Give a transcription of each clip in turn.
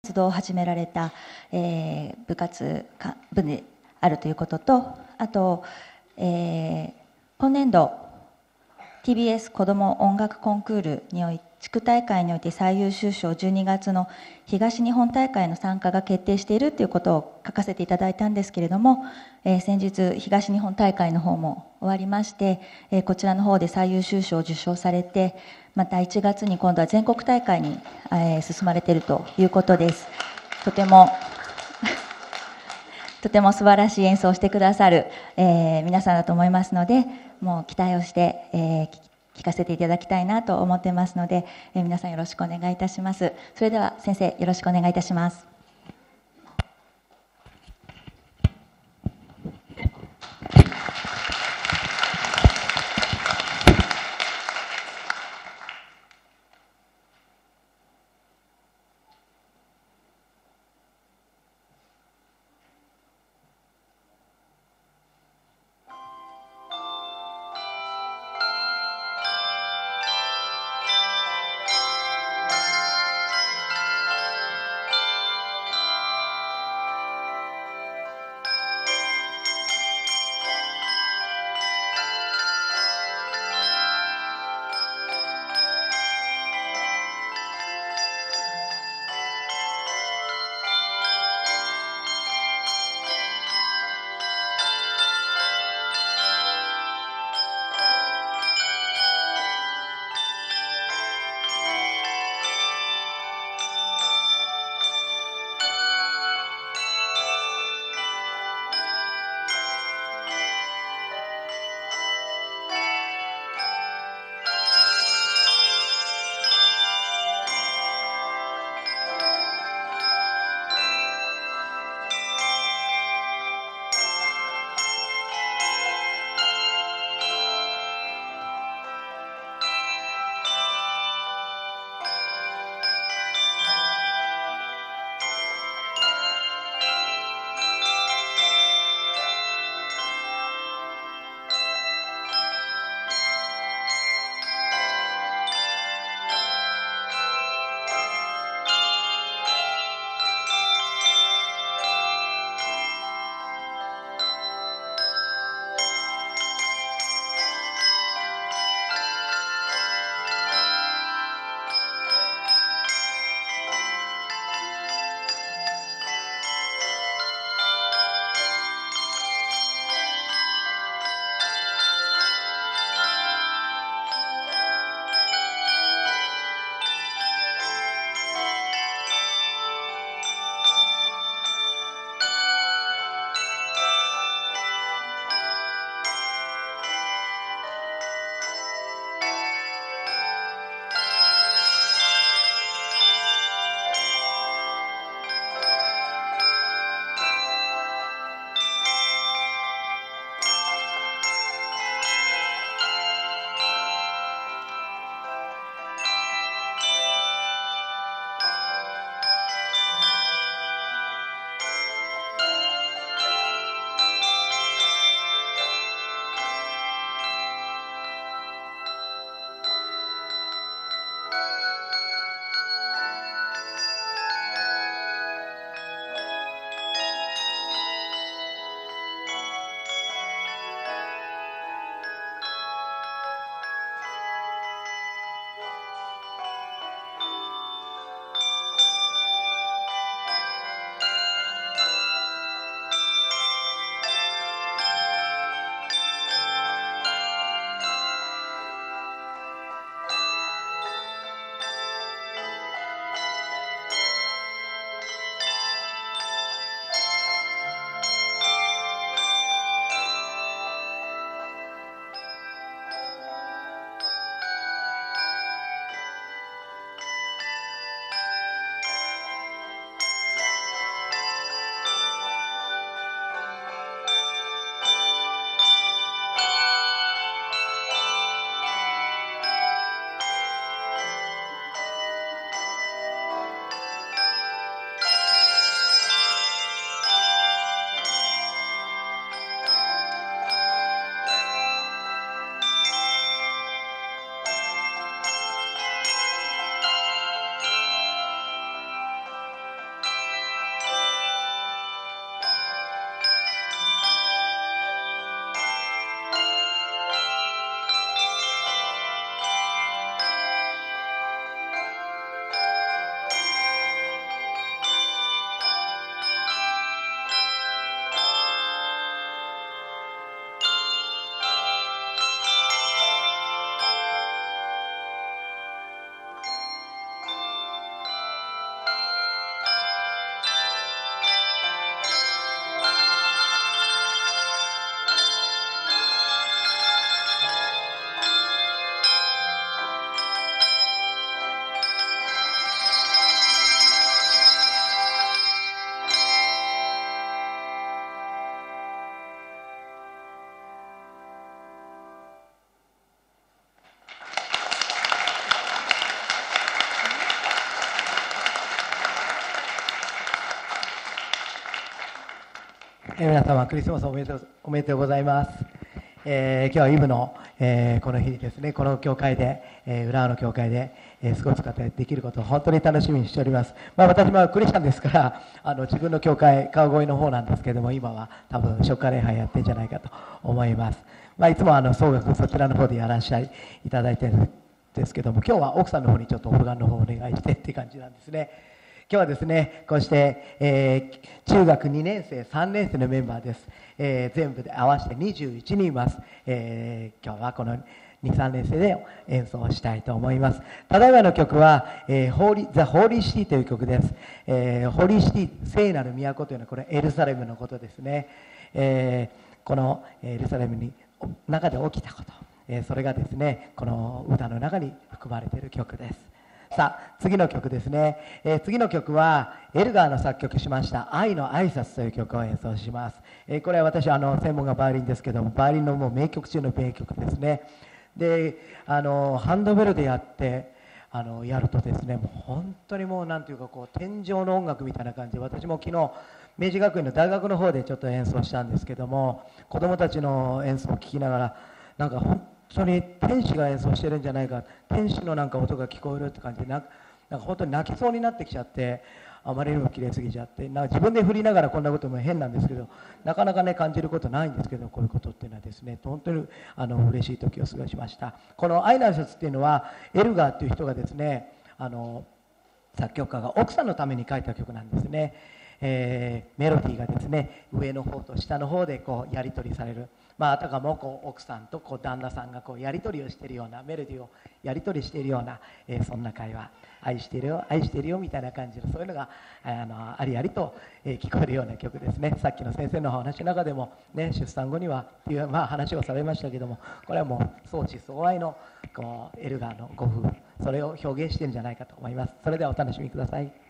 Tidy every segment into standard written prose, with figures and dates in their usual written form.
活動を始められた、部活部であるということと、あと、今年度 TBS 子ども音楽コンクールにおいて地区大会において最優秀賞、12月の東日本大会の参加が決定しているということを書かせていただいたんですけれども、先日東日本大会の方も終わりまして、こちらの方で最優秀賞を受賞されて、また1月に今度は全国大会に、進まれているということです。とても素晴らしい演奏をしてくださる、皆さんだと思いますので、もう期待をして、聞かせていただきたいなと思ってますので、皆さんよろしくお願いいたします。それでは先生、よろしくお願いいたします。 皆様クリスマスおめでとうございます。今日はイブの、この日にですね、この教会で、浦和の教会で、過ごすことができることを本当に楽しみにしております。私もクリスチャンですから自分の教会川越の方なんですけども、今は多分初夏礼拝やってるんじゃないかと思います。いつも総額そちらの方でやらせていただいてるんですけども、今日は奥さんの方にちょっとオルガンの方をお願いしてっていう感じなんですね。今日はですね、こうして、中学2年生3年生のメンバーです。全部で合わせて21人います。今日はこの2、3年生で演奏したいと思います。ただいまの曲は、The Holy City という曲です。Holy City、聖なる都というのはこれエルサレムのことですね。このエルサレムに中で起きたこと、それがですね、この歌の中に含まれている曲です。さあ次の曲ですね、次の曲はエルガーの作曲しました愛の挨拶という曲を演奏します。これは私専門がバイオリンですけども、バイオリンのもう名曲中の名曲ですね。でハンドベルでやってやるとですね、もう本当にもうなんていうかこう天上の音楽みたいな感じで、私も昨日明治学院の大学の方でちょっと演奏したんですけども、子どもたちの演奏を聴きながらなんか本当に天使が演奏してるんじゃないか、天使のなんか音が聞こえるって感じでなんか本当に泣きそうになってきちゃって、あまりにも綺麗すぎちゃって、なんか自分で振りながらこんなことも変なんですけど、なかなかね感じることないんですけど、こういうことっていうのはですね、本当に嬉しい時を過ごしました。この愛の挨拶っていうのはエルガーっていう人がですね、作曲家が奥さんのために書いた曲なんですね。メロディーがですね、上の方と下の方でこうやり取りされる、あたかもこう奥さんとこう旦那さんがこうやり取りをしているような、メロディーをやり取りしているような、そんな会話、愛してるよ愛してるよみたいな感じの、そういうのがありありと、聞こえるような曲ですね。さっきの先生のお話の中でも、ね、出産後にはっていう、話をされましたけども、これはもう相思相愛のこうエルガーのご夫婦、それを表現しているんじゃないかと思います。それではお楽しみください。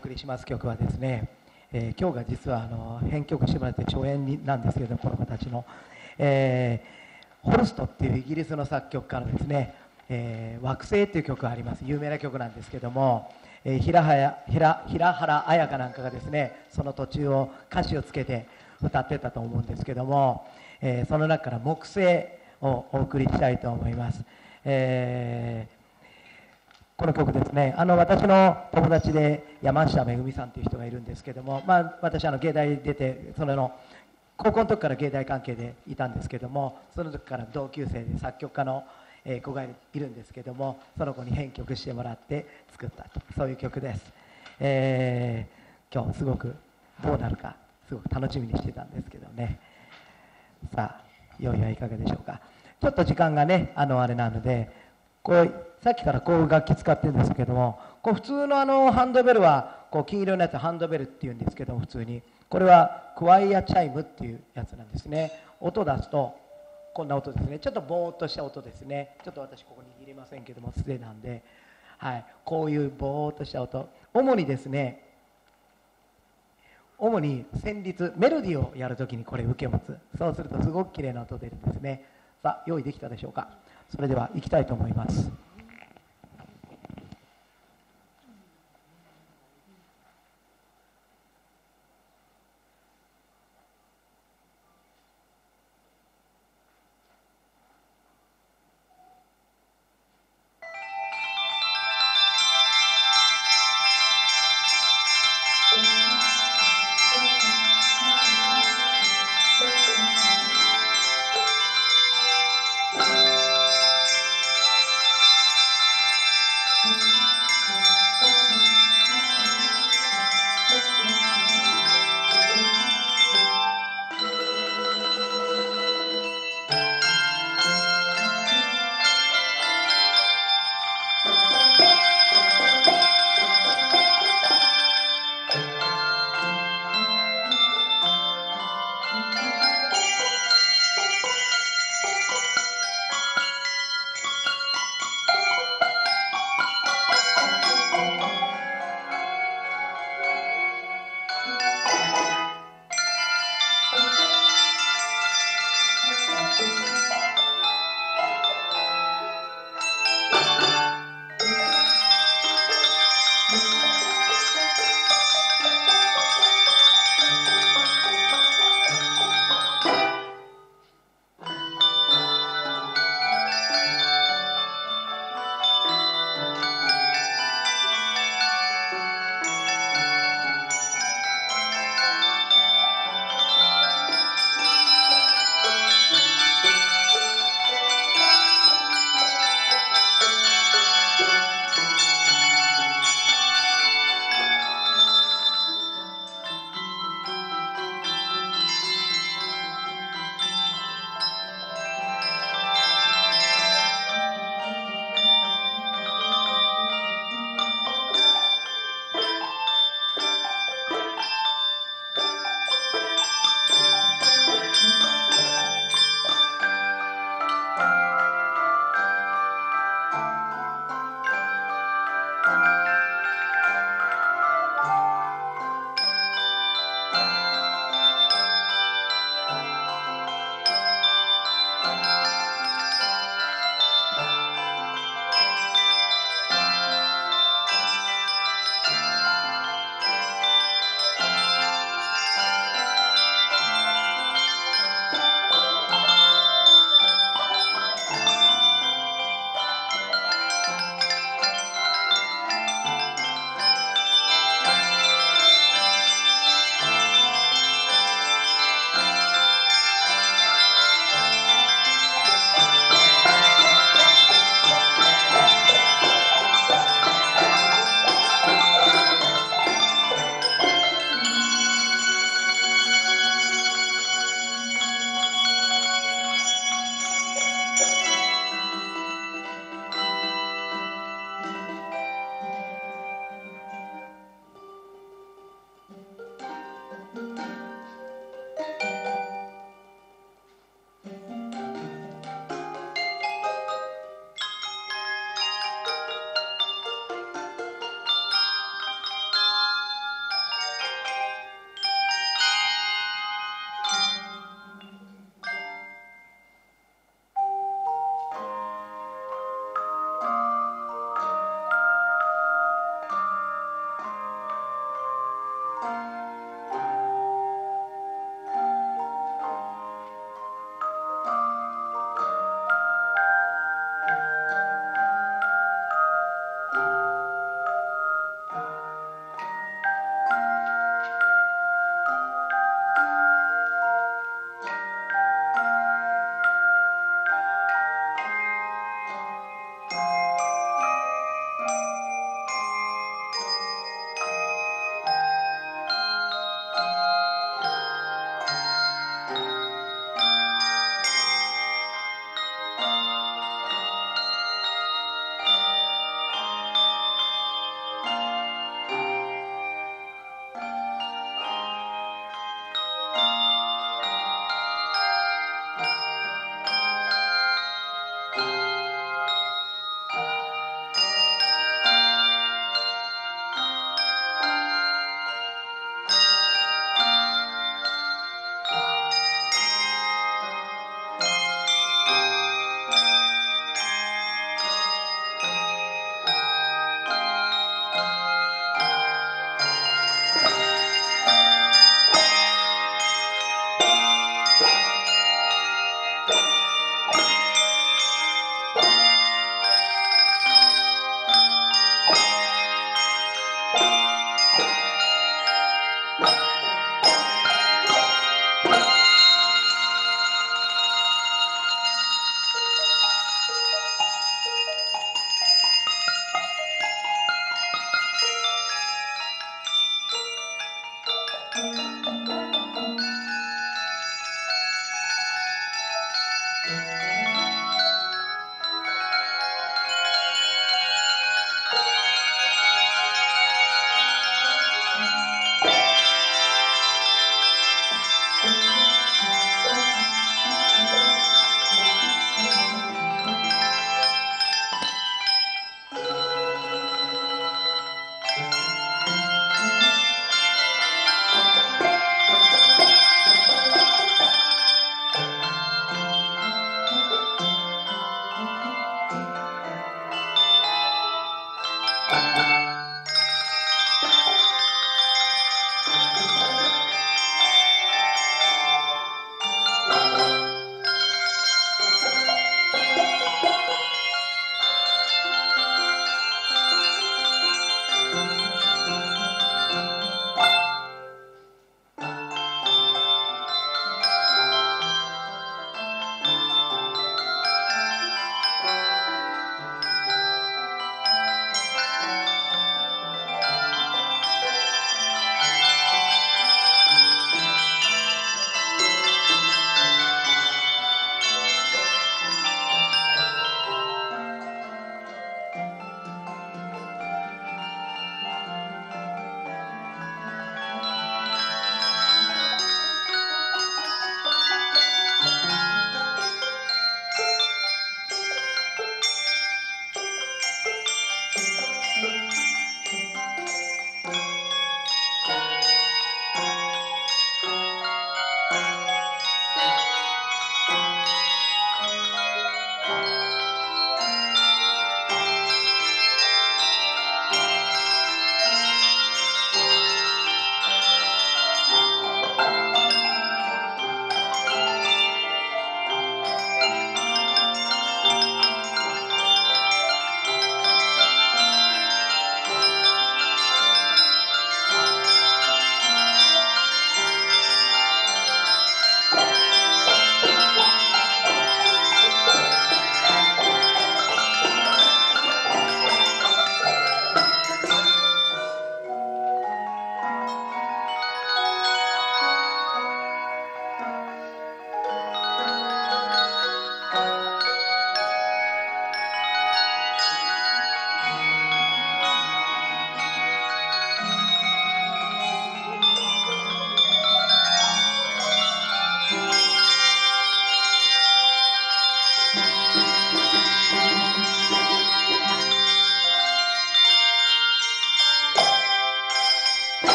送りします曲はですね、今日が実は編曲してもらって長演なんですけれども、この子たちの、ホルストっていうイギリスの作曲家のですね、惑星っていう曲があります。有名な曲なんですけども、平原綾香なんかがですね、その途中を歌詞をつけて歌ってたと思うんですけども、その中から木星をお送りしたいと思います。この曲ですね、私の友達で山下めぐみさんという人がいるんですけども、私芸大出て高校の時から芸大関係でいたんですけども、その時から同級生で作曲家の子がいるんですけども、その子に編曲してもらって作ったと、そういう曲です。今日すごくどうなるかすごく楽しみにしてたんですけどね。さあ、用意はいかがでしょうか。ちょっと時間がねあれなので、さっきからこういう楽器使ってるんですけども、普通のハンドベルは金色のやつハンドベルっていうんですけども、普通にこれはクワイアチャイムっていうやつなんですね。音出すとこんな音ですね。ちょっとボーっとした音ですね。ちょっと私ここに入れませんけども、素手なんで、はい、こういうボーっとした音、主にですね、主に旋律メロディーをやるときにこれ受け持つ。そうするとすごく綺麗な音出るんですね。さあ、用意できたでしょうか。それでは行きたいと思います。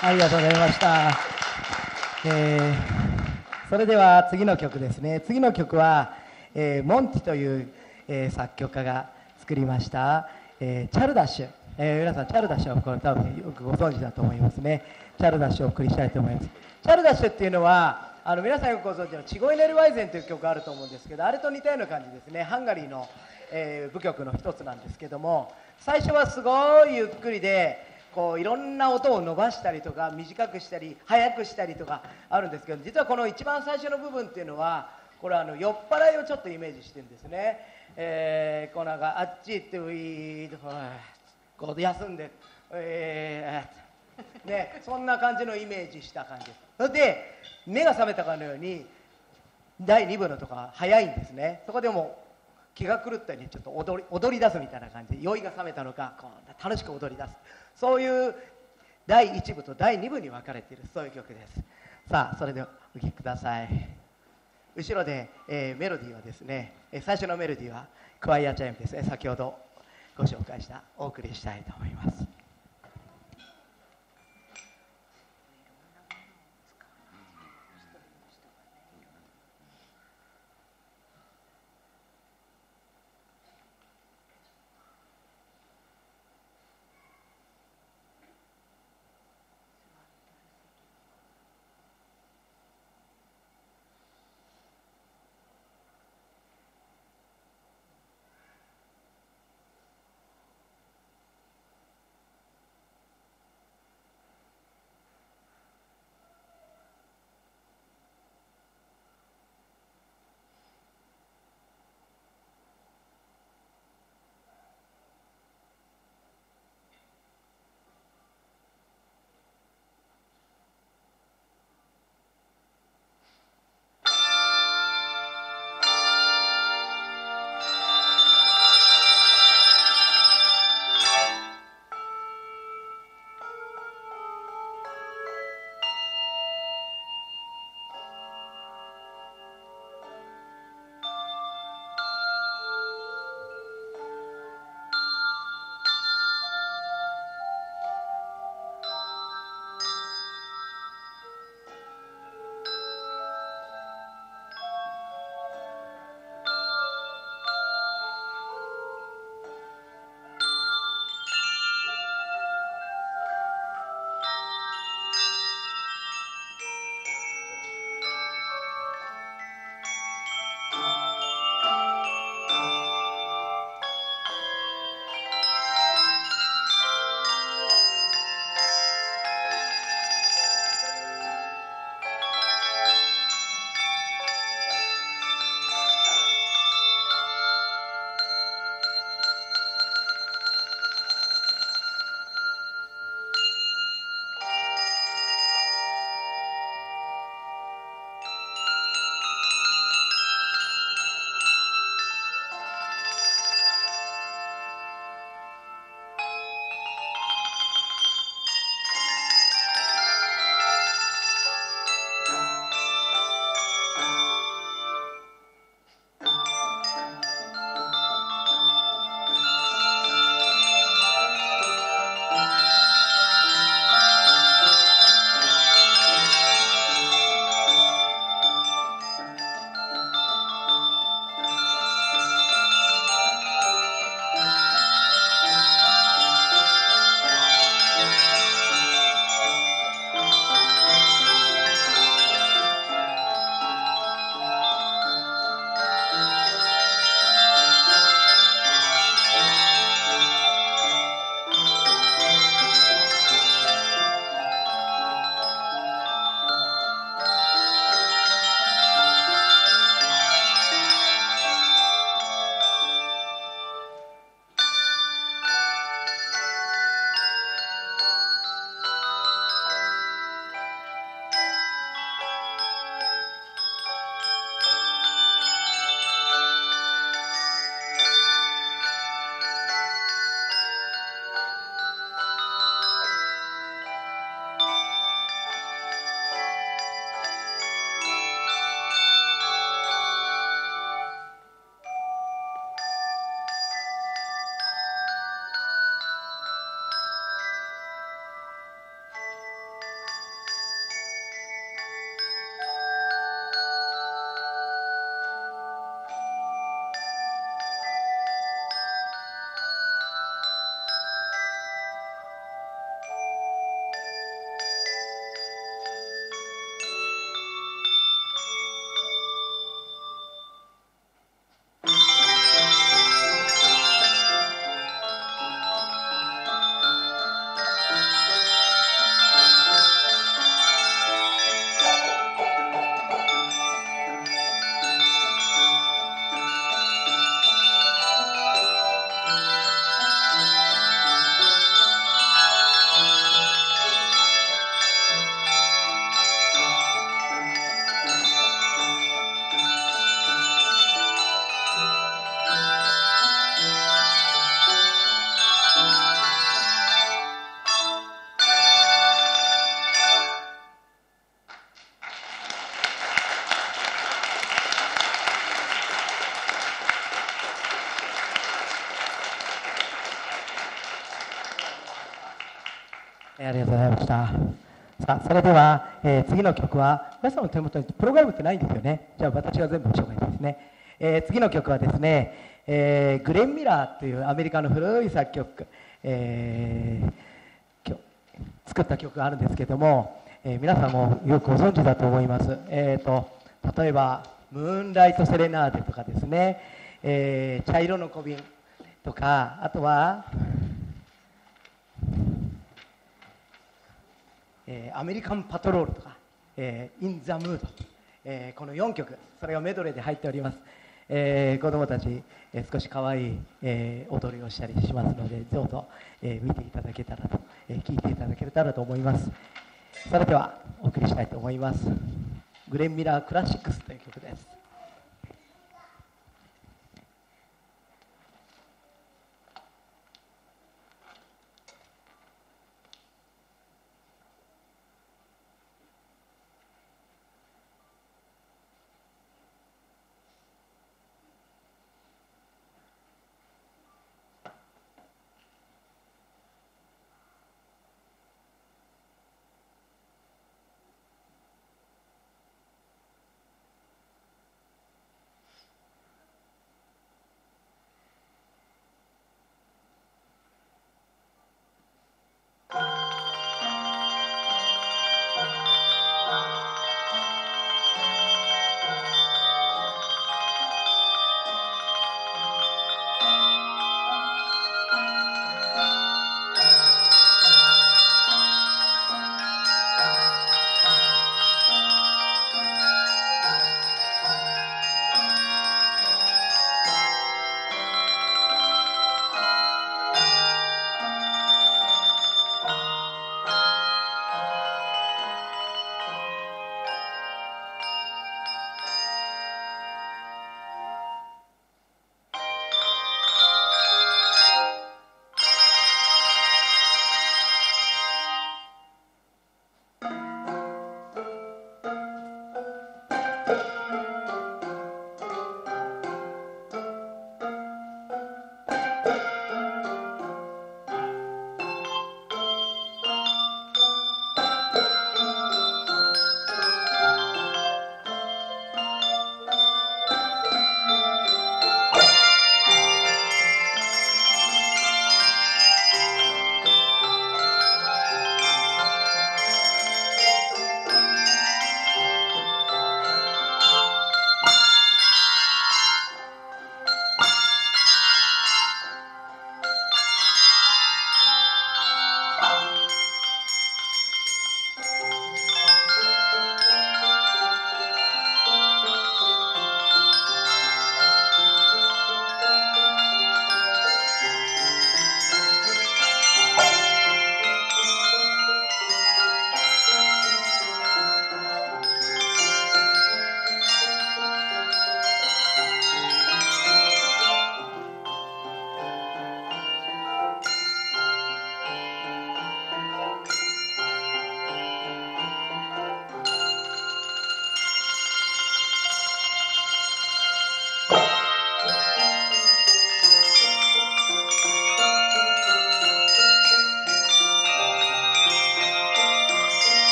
ありがとうございました。それでは次の曲ですね。次の曲は、モンティという、作曲家が作りました、チャルダッシュ、皆さんチャルダッシュはこれ多分よくご存知だと思いますね。チャルダッシュをお送りしたいと思います。チャルダッシュっていうのは皆さんよくご存知のチゴイネルワイゼンという曲があると思うんですけど、あれと似たような感じですね。ハンガリーの、舞曲の一つなんですけども、最初はすごいゆっくりでこういろんな音を伸ばしたりとか短くしたり速くしたりとかあるんですけど、実はこの一番最初の部分っていうのはこれ酔っ払いをちょっとイメージしてるんですね。こうなんかあっち行ってウィーとこう休んでね、そんな感じのイメージした感じです。それで目が覚めたかのように第2部のとか早いんですね。そこでも気が狂ったようにちょっと踊り出すみたいな感じで、酔いが覚めたのかこう楽しく踊り出す、そういう第1部と第2部に分かれている、そういう曲です。さあそれではお聴きください。後ろで、メロディーはですね、最初のメロディーはクワイアチャイムですね。先ほどご紹介したお送りしたいと思います。 ありがとうございました。さあ、それでは、次の曲は、皆さんの手元にプログラムってないんですよね。じゃあ私が全部紹介しますね。次の曲はですね、グレン・ミラーというアメリカの古い作曲家、作った曲があるんですけども、皆さんもよくご存知だと思います。例えば「ムーンライト・セレナーデ」とかですね、茶色の小瓶とか、あとはアメリカンパトロールとか、イン・ザ・ムード、この4曲、それがメドレーで入っております。子供たち、少し可愛い、踊りをしたりしますので、どうぞ、見ていただけたらと、聴いていただけたらと思います。それではお送りしたいと思います。グレン・ミラー・クラシックスという曲です。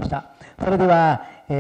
した。それでは、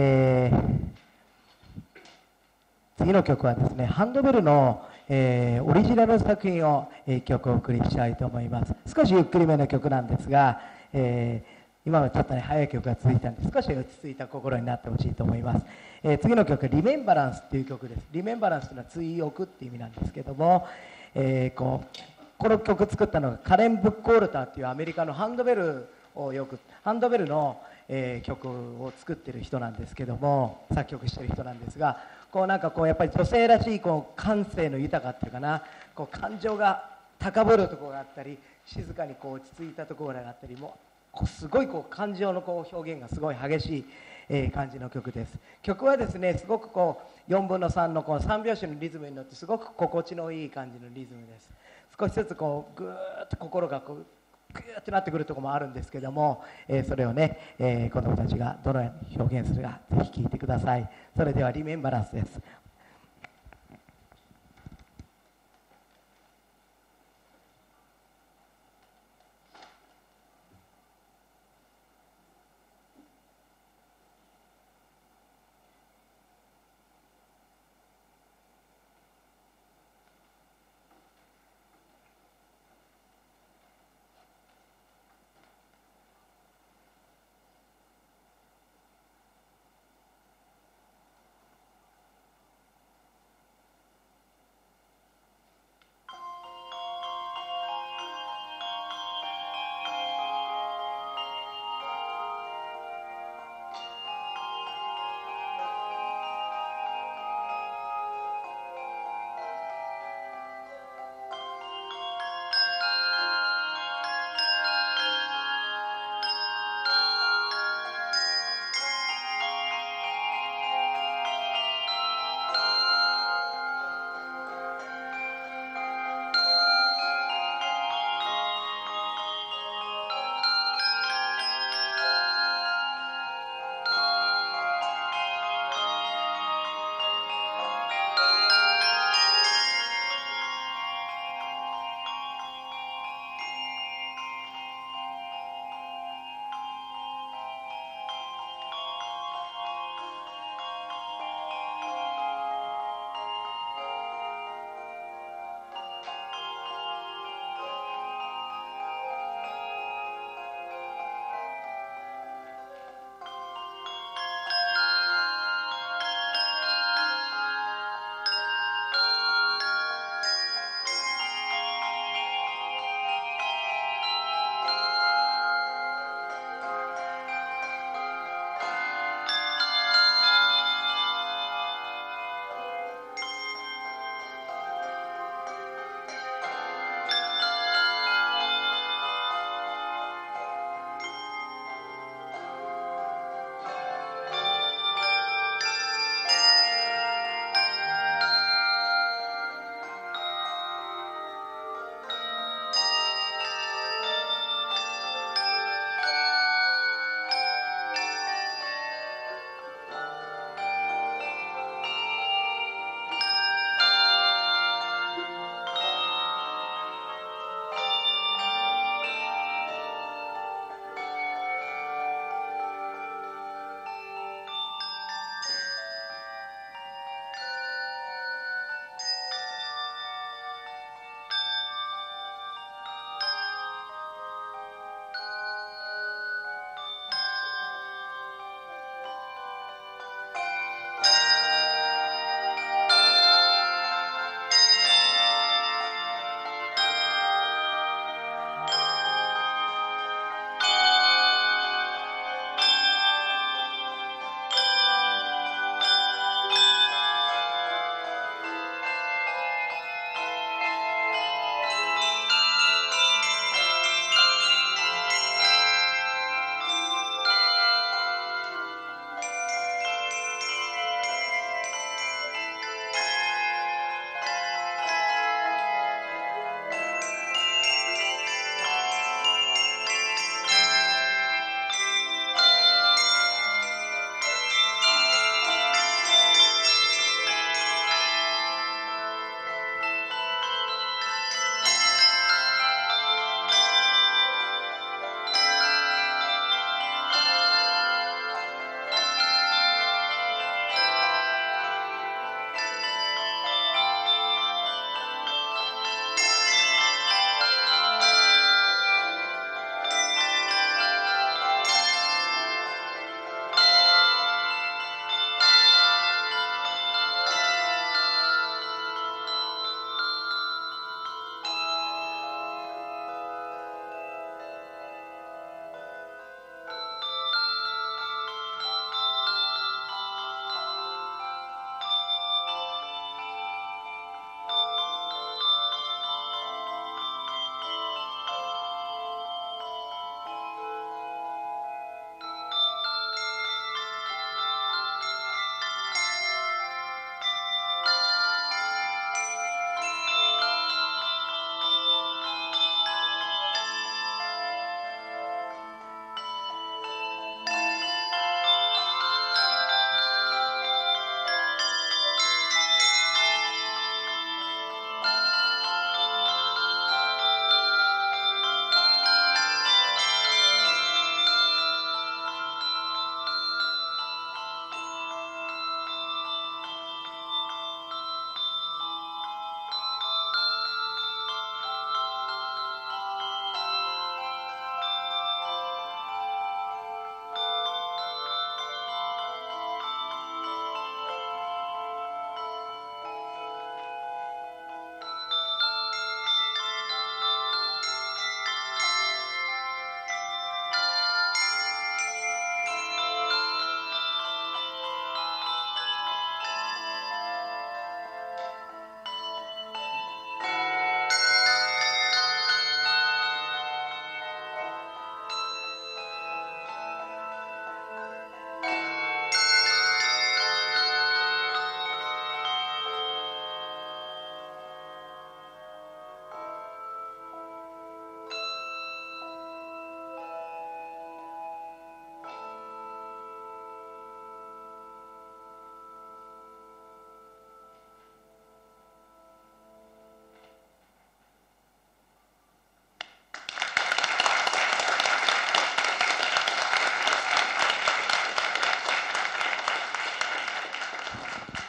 次の曲はですね、ハンドベルの、オリジナル作品を1曲お送りしたいと思います。少しゆっくりめの曲なんですが、今はちょっとね速い曲が続いたんで少し落ち着いた心になってほしいと思います。次の曲はリメンバランスっていう曲です。リメンバランスというのは追憶っていう意味なんですけども、この曲作ったのがカレン・ブックオルターっていうアメリカのハンドベルの、曲を作ってる人なんですけども、作曲してる人なんですが、なんかやっぱり女性らしい感性の豊かっていうかな、感情が高ぶるところがあったり、静かに落ち着いたところがあったり、もうすごい感情の表現がすごい激しい、感じの曲です。曲はですね、すごく4分の3の3拍子のリズムに乗ってすごく心地のいい感じのリズムです。少しずつぐーっと心がグーッとなってくるところもあるんですけども、それをね、子どもたちがどのように表現するかぜひ聴いてください。それではリメンバランスです。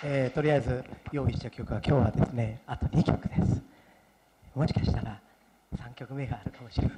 とりあえず用意した曲は今日はですね、あと2曲です。もしかしたら3曲目があるかもしれま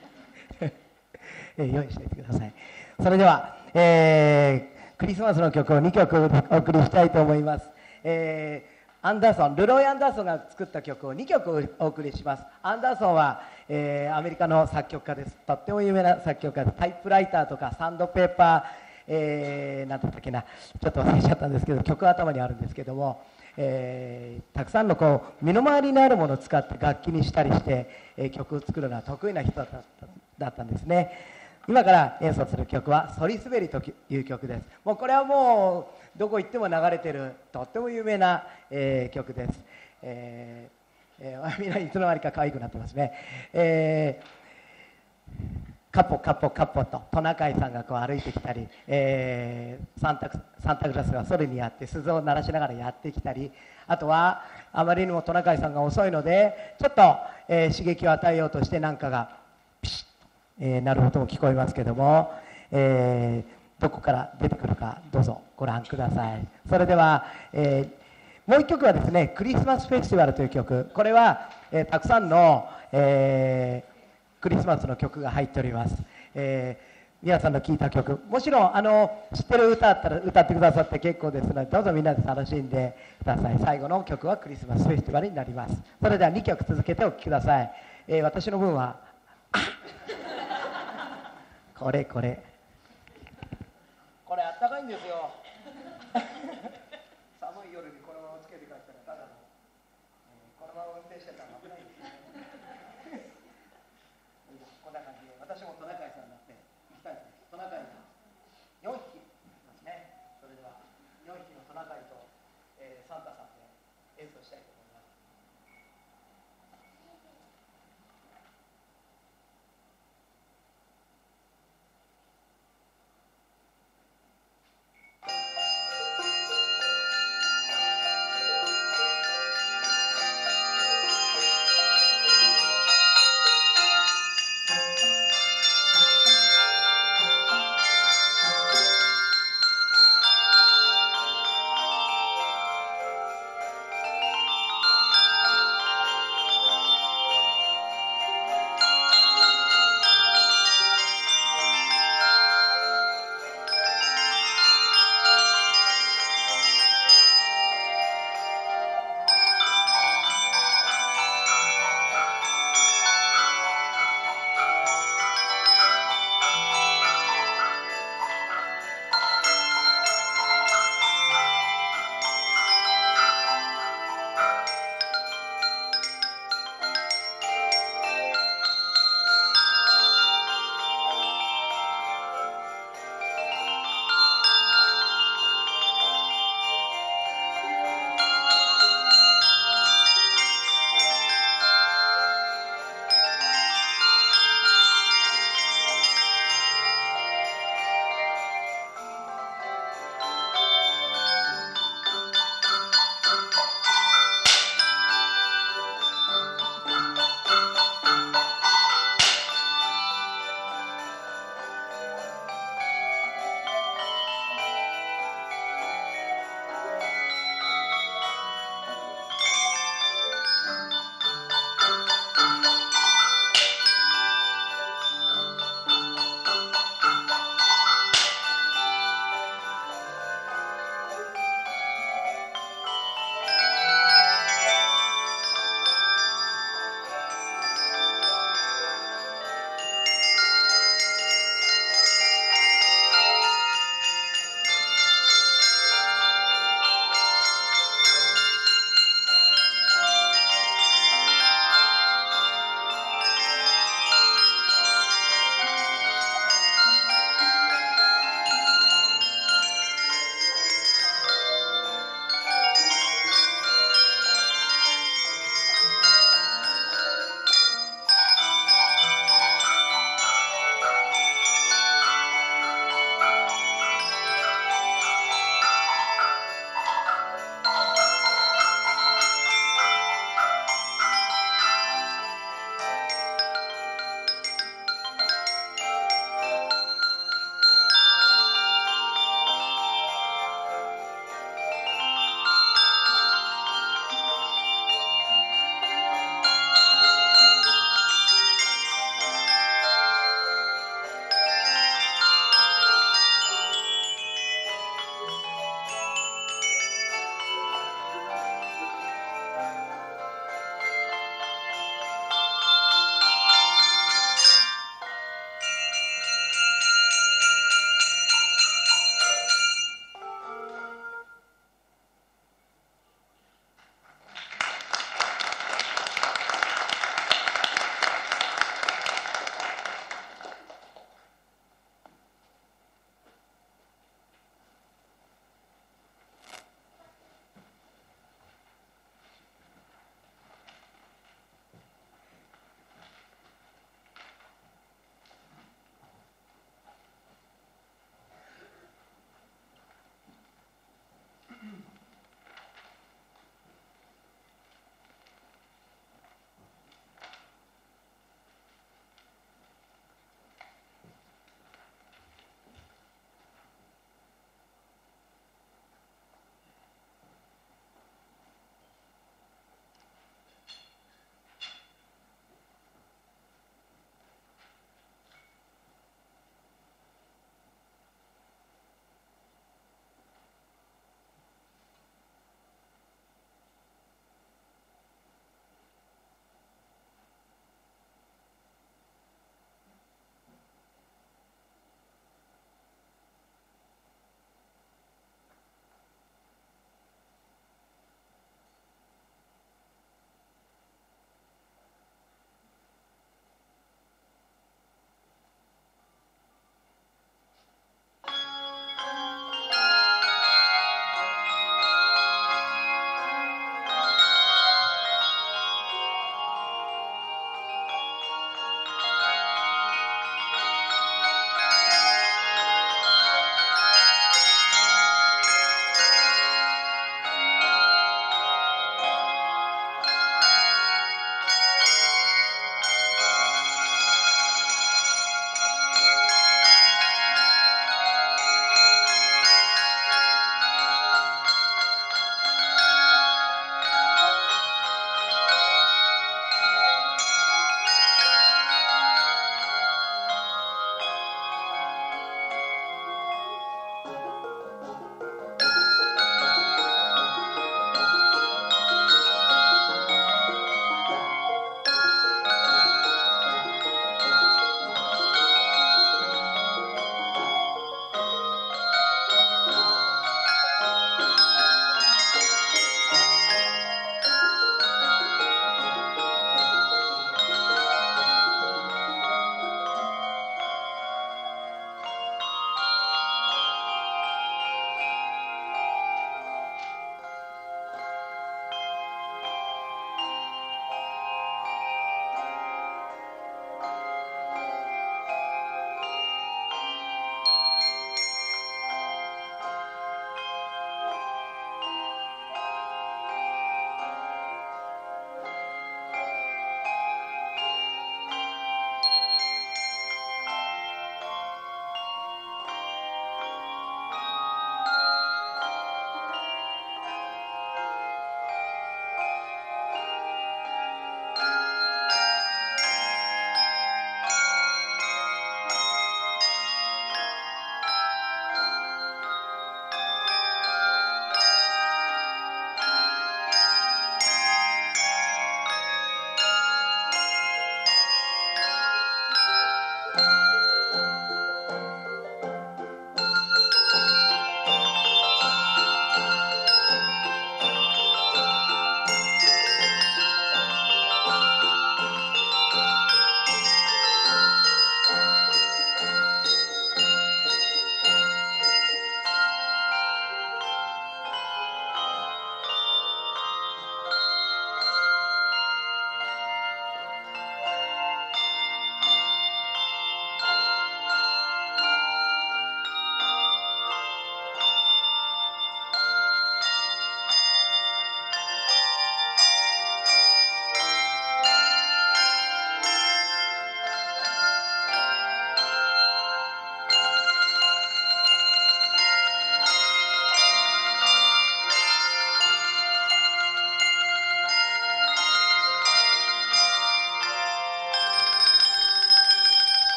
せん用意しておいてください。それでは、クリスマスの曲を2曲お送りしたいと思います。アンダーソン、ルロイ・アンダーソンが作った曲を2曲お送りします。アンダーソンは、アメリカの作曲家です。とっても有名な作曲家です。タイプライターとかサンドペーパー、なんだったっけな、ちょっと忘れちゃったんですけど、曲は頭にあるんですけども、たくさんの身の回りにあるものを使って楽器にしたりして、曲を作るのは得意な人だったんですね。今から演奏する曲は「そりすべり」という曲です。もうこれはもうどこ行っても流れてるとっても有名な、曲です。みんないつの間にか可愛くなってますね。カッポカッポカッポとトナカイさんが歩いてきたり、サンタクロースがソリにやって鈴を鳴らしながらやってきたり、あとはあまりにもトナカイさんが遅いのでちょっと、刺激を与えようとしてなんかがピシッ鳴る音も聞こえますけども、どこから出てくるかどうぞご覧ください。それでは、もう一曲はですね、クリスマスフェスティバルという曲。これは、たくさんの、クリスマスの曲が入っております。皆さんの聴いた曲、もちろん知ってる歌だったら歌ってくださって結構ですので、どうぞみんなで楽しんでください。最後の曲はクリスマスフェスティバルになります。それでは2曲続けてお聴きください。私の分はこれあったかいんですよ寒い夜にこのままつけて帰ったらただの、このまま運転してたら危ないんですよこんな感じで私もトナカイさんになって行きたいです。トナカイが4匹いますね。それでは4匹のトナカイと、サンタさんで演奏したいと思います。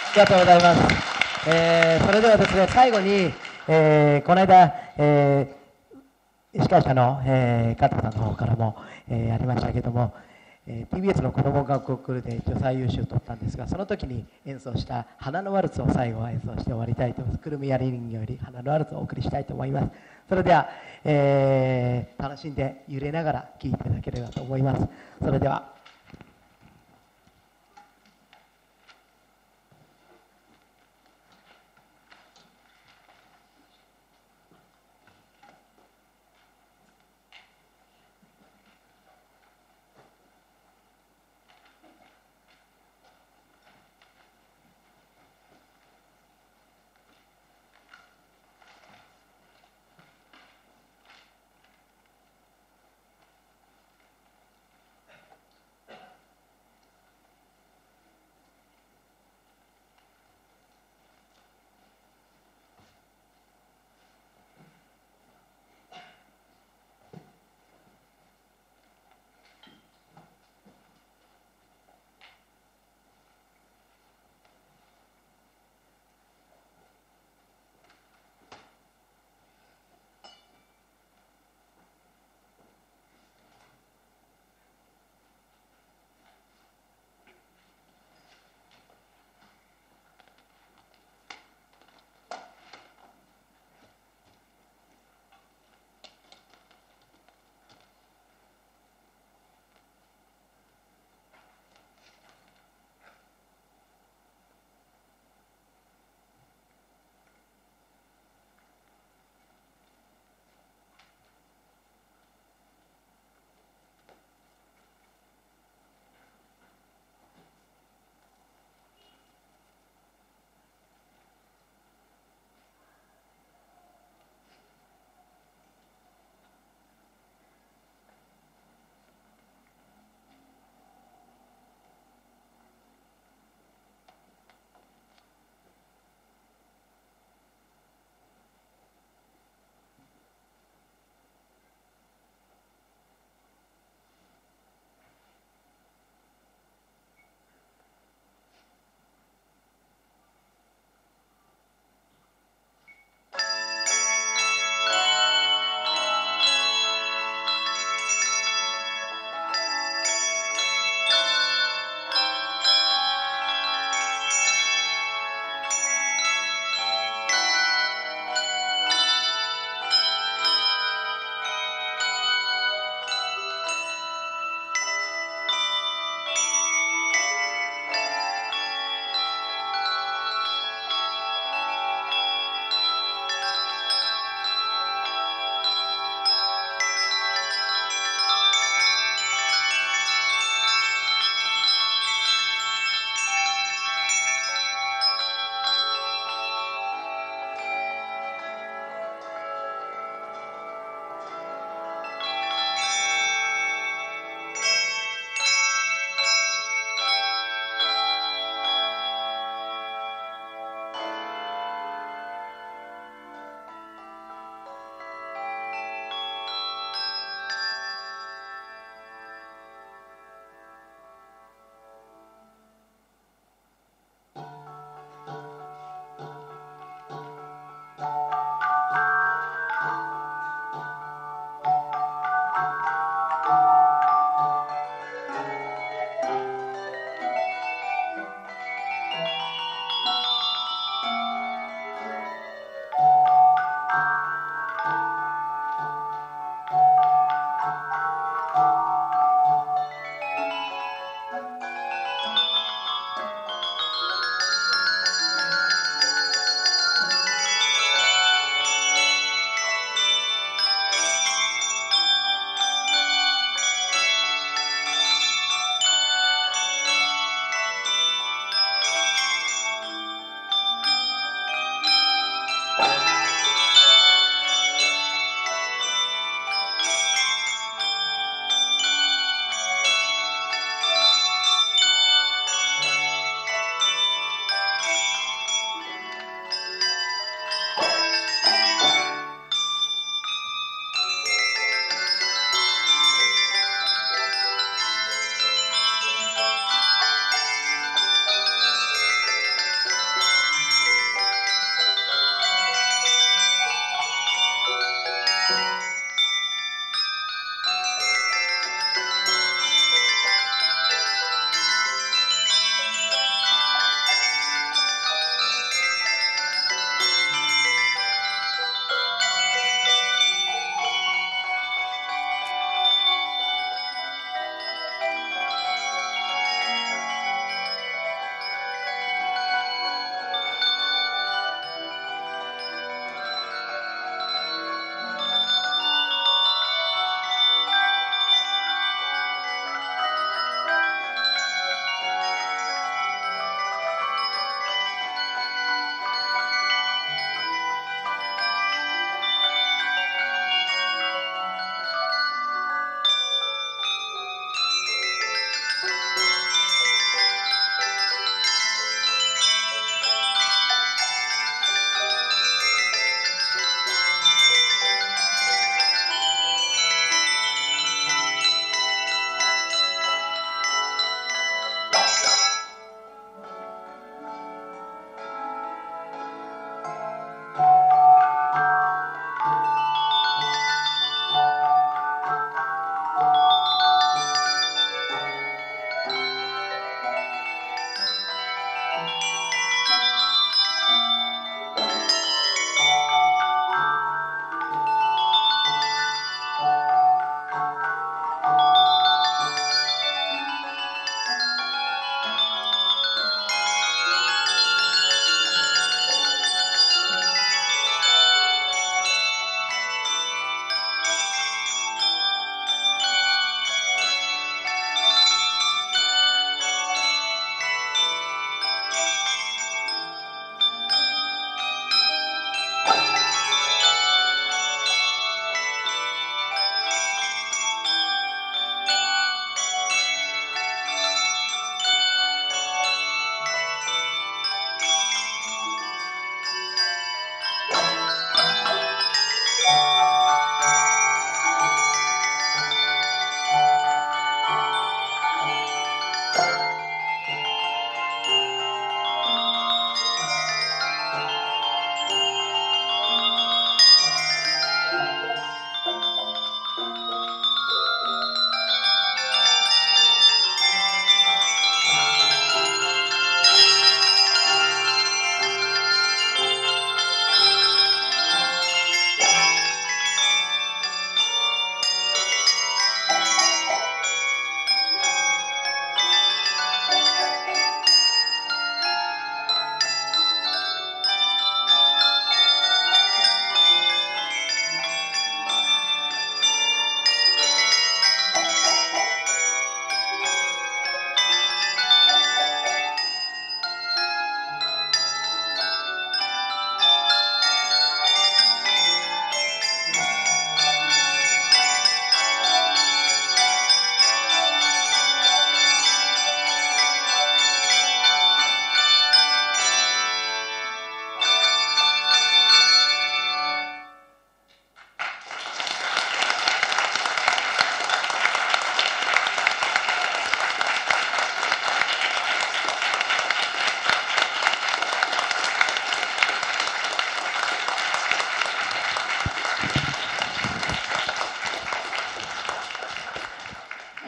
りがとうございます。それではですね、最後に、この間、司会者の、加藤さんの方からも、ありましたけども、TBS の子ども学校コンクールで一応最優秀を取ったんですが、その時に演奏した花のワルツを最後は演奏して終わりたいと思います。くるみやり人形より花のワルツをお送りしたいと思います。それでは、楽しんで揺れながら聴いていただければと思います。それでは。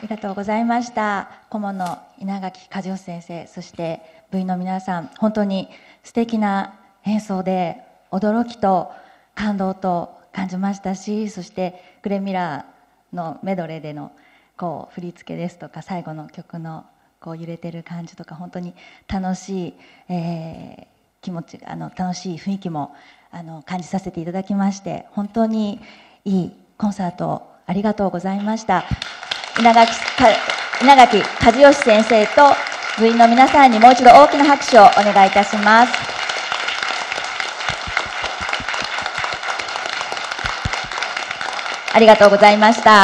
りがとうございました。顧問の稲垣和義先生、そして部員の皆さん、本当に素敵な演奏で驚きと感動と感じましたし、そしてグレン・ミラーのメドレーでの振り付けですとか、最後の曲の揺れてる感じとか、本当に楽しい、気持ち、楽しい雰囲気も感じさせていただきまして、本当にいいコンサートをありがとうございました。稲垣和義先生と部員の皆さんにもう一度大きな拍手をお願いいたします。ありがとうございました。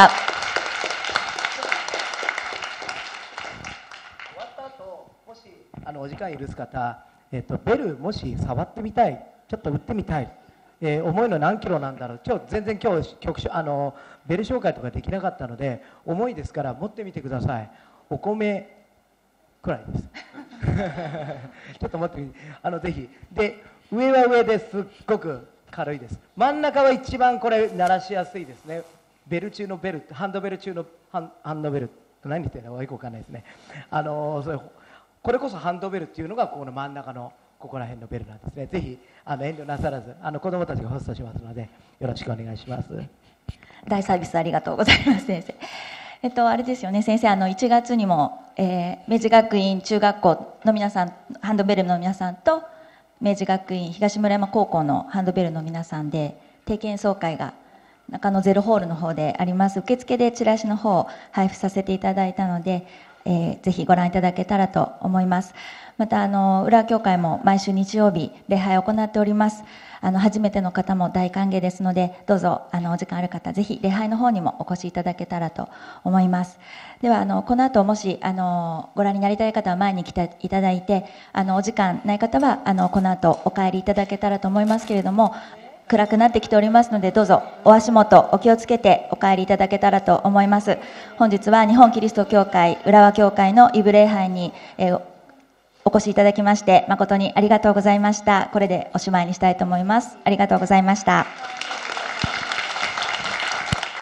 終わった後、もしお時間許す方、ベルもし触ってみたい、ちょっと打ってみたい、重いの何キロなんだろう、全然今日ベル紹介とかできなかったので、重いですから持ってみてください。お米くらいですちょっと持ってみて、ぜひ。で、上は上ですっごく軽いです。真ん中は一番これ鳴らしやすいですね。ベル中のベル、ハンドベル中のハンドベル、何言ってるのかよくわかんないですね。これこそハンドベルっていうのがこの真ん中のここら辺のベルなんですね。ぜひ遠慮なさらず、子どもたちがホストしますのでよろしくお願いします。 大サービスありがとうございます、先生。あれですよね、先生、1月にも、明治学院中学校の皆さん、ハンドベルの皆さんと明治学院東村山高校のハンドベルの皆さんで定期演奏会が中野ゼロホールの方であります。受付でチラシの方を配布させていただいたので、ぜひご覧いただけたらと思います。また浦和教会も毎週日曜日礼拝を行っております。初めての方も大歓迎ですので、どうぞお時間ある方、ぜひ礼拝の方にもお越しいただけたらと思います。ではこの後もしご覧になりたい方は前に来ていただいて、お時間ない方はこの後お帰りいただけたらと思いますけれども、暗くなってきておりますので、どうぞお足元お気をつけてお帰りいただけたらと思います。本日は日本キリスト教会浦和教会のイブ礼拝に、お越しいただきまして誠にありがとうございました。これでおしまいにしたいと思います。ありがとうございました。